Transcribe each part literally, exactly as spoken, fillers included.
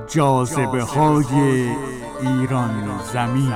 جاذبه های ایران زمین.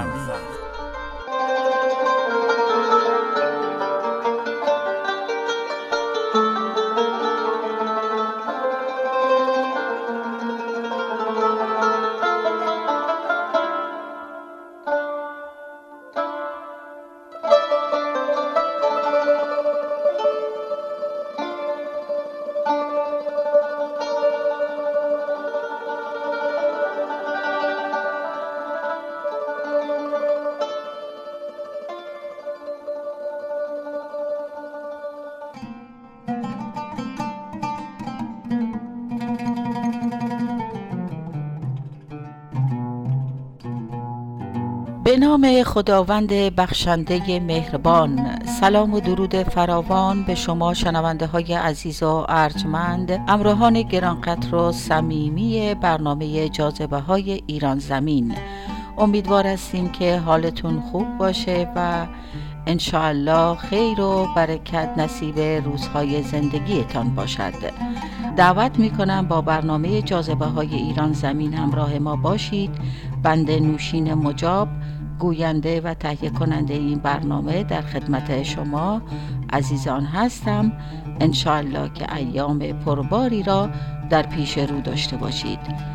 به نام خداوند بخشنده مهربان. سلام و درود فراوان به شما شنونده های عزیز و ارجمند، همراهان گرانقدر و صمیمی برنامه جاذبه های ایران زمین. امیدوار هستیم که حالتون خوب باشه و انشاءالله خیر و برکت نصیب روزهای زندگیتان باشد. دعوت میکنم با برنامه جاذبه های ایران زمین همراه ما باشید. بنده نوشین مجاب، گوینده و تهیه کننده این برنامه، در خدمت شما عزیزان هستم. انشاءالله که ایام پرباری را در پیش رو داشته باشید.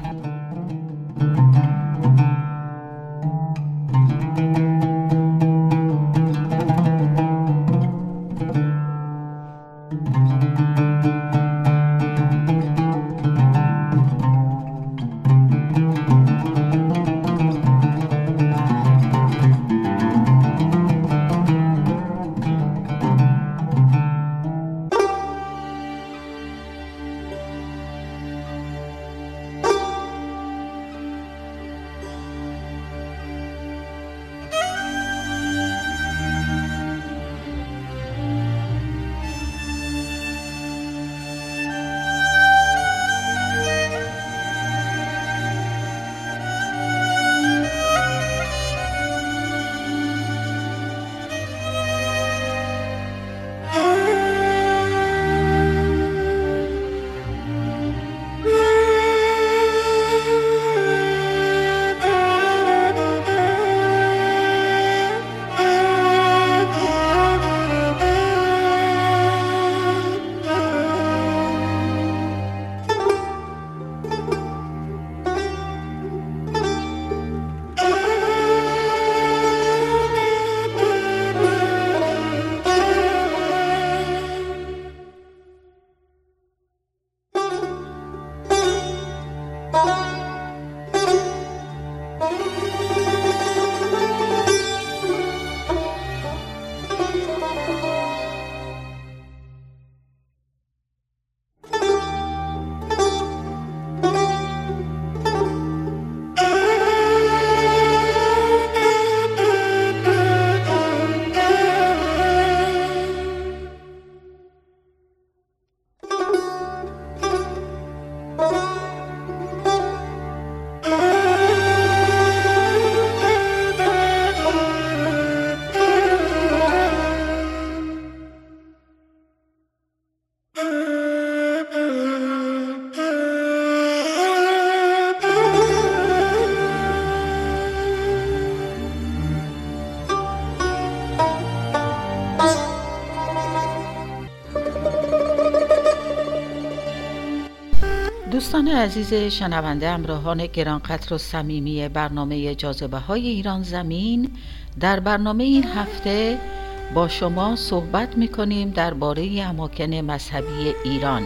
دوستان عزیز شنونده، همراهان گرانقدر و صمیمی برنامه جاذبه های ایران زمین، در برنامه این هفته با شما صحبت میکنیم درباره اماکن مذهبی ایران.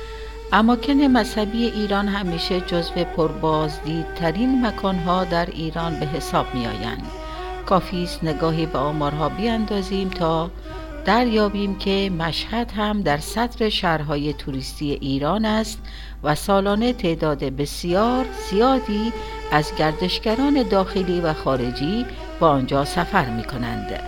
اماکن مذهبی ایران همیشه جزو پربازدیدترین مکانها در ایران به حساب می آیند. کافی است نگاهی به آمارها بیاندازیم تا دریابیم که مشهد هم در صدر شهرهای توریستی ایران است و سالانه تعداد بسیار زیادی از گردشگران داخلی و خارجی به آنجا سفر می کنند.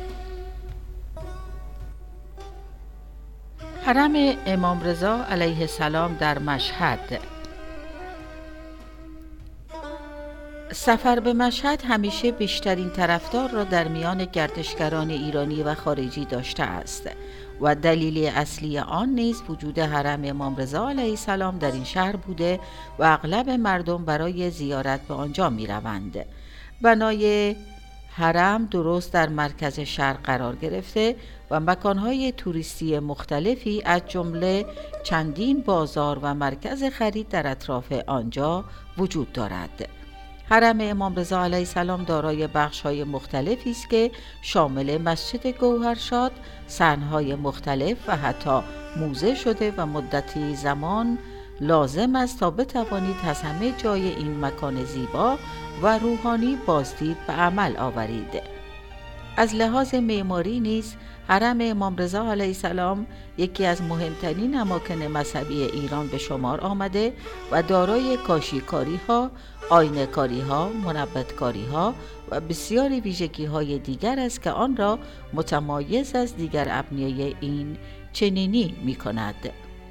حرم امام رضا علیه السلام در مشهد. سفر به مشهد همیشه بیشترین طرفدار را در میان گردشگران ایرانی و خارجی داشته است و دلیل اصلی آن نیز وجود حرم امام رضا علیه السلام در این شهر بوده و اغلب مردم برای زیارت به آنجا می روند. بنای حرم درست در مرکز شهر قرار گرفته و مکانهای توریستی مختلفی از جمله چندین بازار و مرکز خرید در اطراف آنجا وجود دارد. حرم امام رضا علیه السلام دارای بخش‌های مختلفی است که شامل مسجد گوهرشاد، صحن‌های مختلف و حتی موزه شده و مدتی زمان لازم است تا بتوانید از همه جای این مکان زیبا و روحانی بازدید به عمل آورید. از لحاظ معماری نیز حرم امام رضا علیه السلام یکی از مهمترین اماکن مذهبی ایران به شمار آمده و دارای کاشیکاری‌ها، آینه‌کاری‌ها، منبت‌کاری‌ها و بسیاری ویژگی‌های دیگر است که آن را متمایز از دیگر ابنیه این چنینی می‌کند.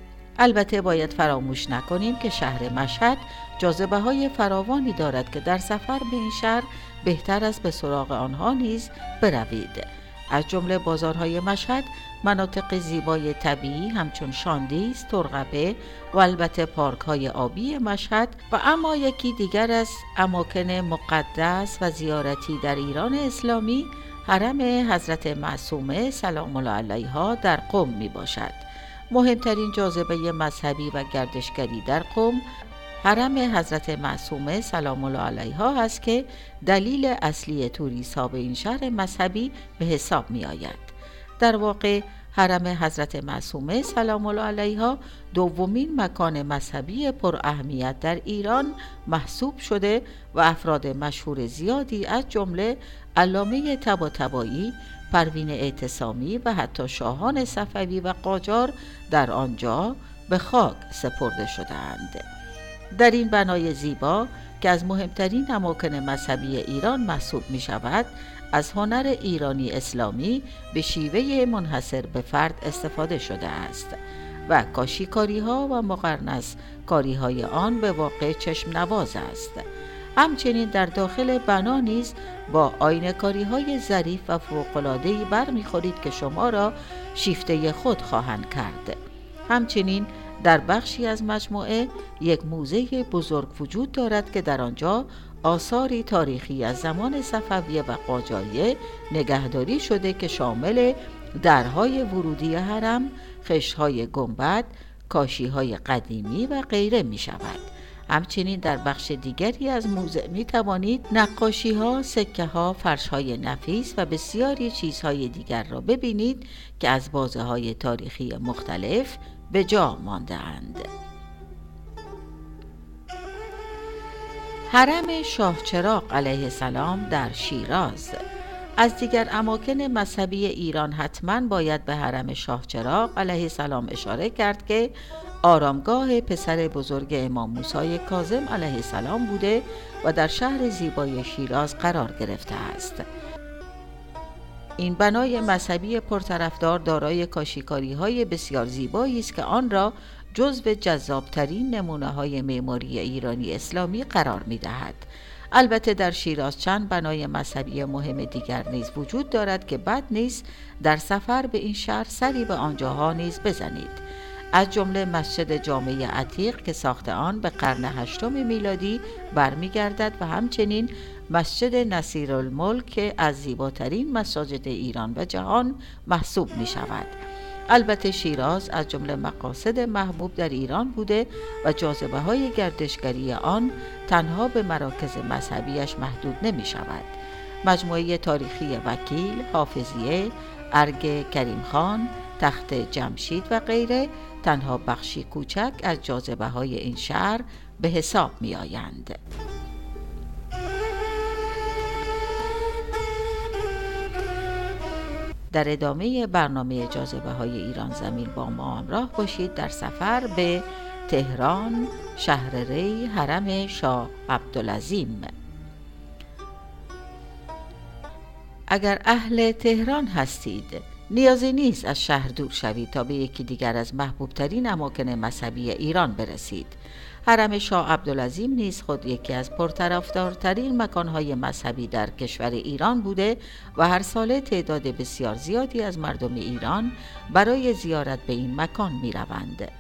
البته باید فراموش نکنیم که شهر مشهد جاذبه‌های فراوانی دارد که در سفر به این شهر بهتر است به سراغ آنها نیز بروید. از جمله بازارهای مشهد مناطق زیبای طبیعی همچون شاندیز، ترقبه و البته پارک‌های آبی مشهد و اما یکی دیگر از اماکن مقدس و زیارتی در ایران اسلامی حرم حضرت معصومه سلام الله علیها در قم می باشد. مهمترین جاذبه مذهبی و گردشگری در قم حرم حضرت معصومه سلام الله علیها است که دلیل اصلی توریست‌ها به این شهر مذهبی به حساب می آید. در واقع حرم حضرت معصومه سلام الله علیها دومین مکان مذهبی پر اهمیت در ایران محسوب شده و افراد مشهور زیادی از جمله علامه طباطبایی، پروین اعتصامی و حتی شاهان صفوی و قاجار در آنجا به خاک سپرده شده‌اند. در این بنای زیبا که از مهمترین اماکن مذهبی ایران محسوب می شود، از هنر ایرانی اسلامی به شیوه منحصر به فرد استفاده شده است و کاشیکاری ها و مقرنس کاری های آن به واقع چشم نواز است. همچنین در داخل بنا نیز با آینه کاری های ظریف و فوق‌العاده‌ای برمیخورید که شما را شیفته خود خواهند کرد. همچنین در بخشی از مجموعه یک موزه بزرگ وجود دارد که در آنجا آثاری تاریخی از زمان صفویه و قاجاریه نگهداری شده که شامل درهای ورودی حرم، خشت‌های گنبد، کاشی‌های قدیمی و غیره می شود. همچنین در بخش دیگری از موزه می توانید نقاشی‌ها، سکه‌ها، فرش‌های نفیس و بسیاری چیزهای دیگر را ببینید که از بازه‌های تاریخی مختلف به جا مانده اند. حرم شاه چراغ علیه السلام در شیراز. از دیگر اماکن مذهبی ایران حتما باید به حرم شاه چراغ علیه السلام اشاره کرد که آرامگاه پسر بزرگ امام موسی کاظم علیه السلام بوده و در شهر زیبای شیراز قرار گرفته است. این بنای مذهبی پرطرفدار دارای کاشیکاری‌های بسیار زیبایی است که آن را جزو جذابترین نمونه‌های معماری ایرانی اسلامی قرار می‌دهد. البته در شیراز چند بنای مذهبی مهم دیگر نیز وجود دارد که بد نیست در سفر به این شهر سری به آنجاها نیز بزنید. از جمله مسجد جامع عتیق که ساخت آن به قرن هشتم میلادی برمیگردد و همچنین مسجد نصیرالملک که از زیباترین مساجد ایران و جهان محسوب می شود. البته شیراز از جمله مقاصد محبوب در ایران بوده و جاذبه های گردشگری آن تنها به مراکز مذهبیش محدود نمی شود. مجموعه تاریخی وکیل، حافظیه، ارگ کریم خان، تخت جمشید و غیره تنها بخشی کوچک از جاذبه های این شهر به حساب می آیند. در ادامه برنامه جاذبه های ایران زمین با ما همراه باشید در سفر به تهران، شهر ری، حرم شاه عبدالعظیم. اگر اهل تهران هستید نیازی نیست از شهر دور شوید تا به یکی دیگر از محبوب ترین اماکن مذهبی ایران برسید. حرم شاه عبدالعظیم نیز خود یکی از پرطرفدارترین مکانهای مذهبی در کشور ایران بوده و هر ساله تعداد بسیار زیادی از مردم ایران برای زیارت به این مکان می روند.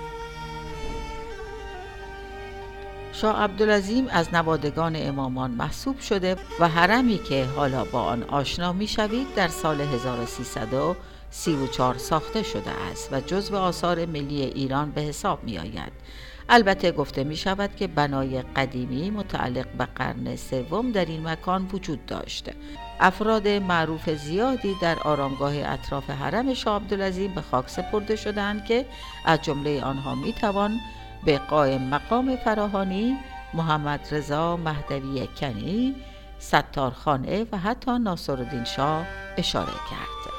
شاه عبدالعظیم از نوادگان امامان محسوب شده و حرمی که حالا با آن آشنا می شوید در سال هزار و سیصد و سی و چهار ساخته شده است و جزو آثار ملی ایران به حساب می آید. البته گفته می شود که بنای قدیمی متعلق به قرن سوم در این مکان وجود داشته. افراد معروف زیادی در آرامگاه اطراف حرم شاه عبدالعظیم به خاک سپرده شدند که از جمله آنها می توان به قائم مقام فراهانی، محمد رضا مهدوی کنی، ستارخانه و حتی ناصرالدین شاه اشاره کرد.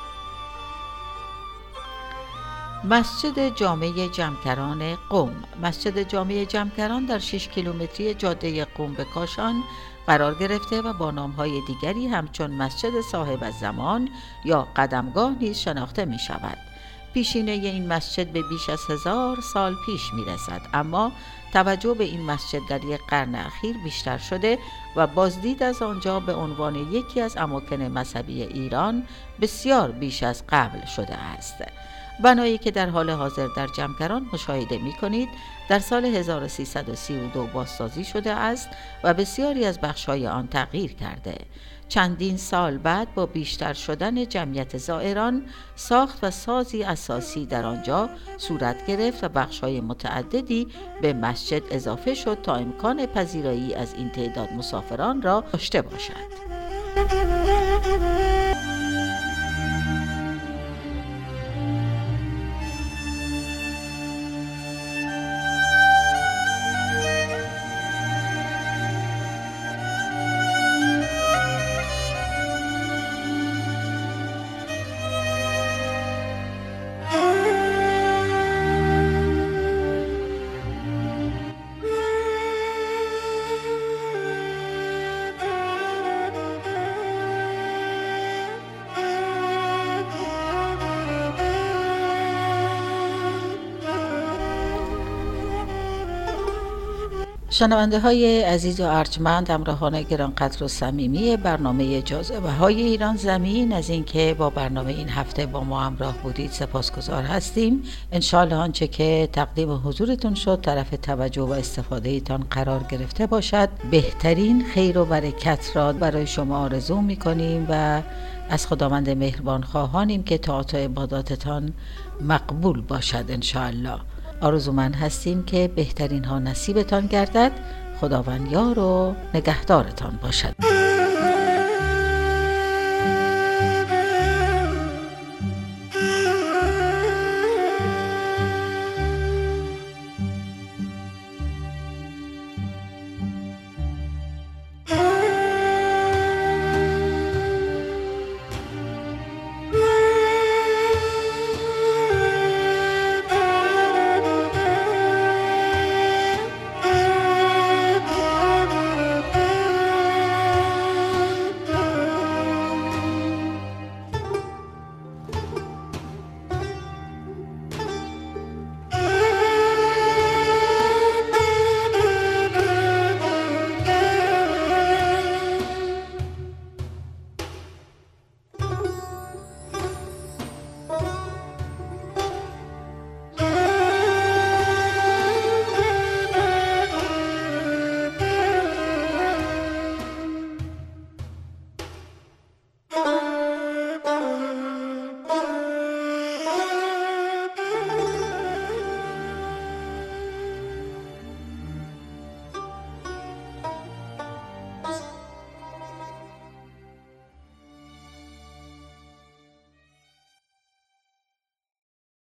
مسجد جامع جمکران قم. مسجد جامع جمکران در شش کیلومتری جاده قم به کاشان قرار گرفته و با نام‌های دیگری همچون مسجد صاحب الزمان یا قدمگاه نیز شناخته می شود. پیشینه این مسجد به بیش از هزار سال پیش می رسد، اما توجه به این مسجد در یک قرن اخیر بیشتر شده و بازدید از آنجا به عنوان یکی از اماکن مذهبی ایران بسیار بیش از قبل شده است. بنایی که در حال حاضر در جمکران مشاهده می کنید در سال هزار و سیصد و سی و دو بازسازی شده است و بسیاری از بخش‌های آن تغییر کرده. چندین سال بعد با بیشتر شدن جمعیت زائران ساخت و سازی اساسی در آنجا صورت گرفت و بخش‌های متعددی به مسجد اضافه شد تا امکان پذیرایی از این تعداد مسافران را داشته باشد. شنونده های عزیز و ارجمند، همراهان گرانقدر و صمیمی برنامه جاذبه های ایران زمین، از اینکه با برنامه این هفته با ما همراه بودید سپاسگزار هستیم. انشاءالله آنچه که تقدیم حضورتون شد طرف توجه و استفاده ایتان قرار گرفته باشد. بهترین خیر و برکت را برای شما آرزو میکنیم و از خداوند مهربان خواهانیم که طاعات و عباداتتان مقبول باشد. انشاءالله آرزومند هستیم که بهترین ها نصیبتان گردد. خداوند یار و نگهدارتان باشد.